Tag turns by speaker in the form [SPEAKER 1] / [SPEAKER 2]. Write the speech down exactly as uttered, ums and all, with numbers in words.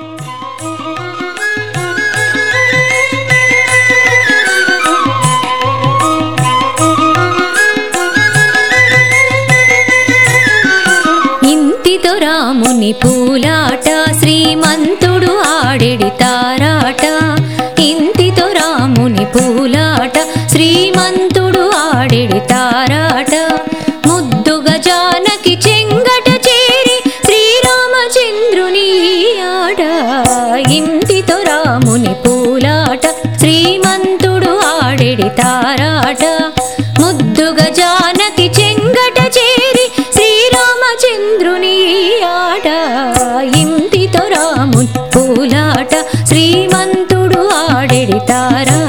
[SPEAKER 1] ఇంతితో రాముని పూలాట శ్రీమంతుడు ఆడెడి తారాట. ఇంతితో రాముని పూలాట శ్రీమంతుడు ఆడెడి తారాట. ముద్దుగా జానకి చెంగట చేరి శ్రీరామచంద్రుని ఆట. ఇంతితో రాముని పూలాట శ్రీమంతుడు ఆడెడి తారాట. ముద్దుగా జానకి చెంగట చేరి శ్రీరామచంద్రుని ఆట. ఇంతితో రాముని పూలాట శ్రీమంతుడు ఆడెడి తారాట.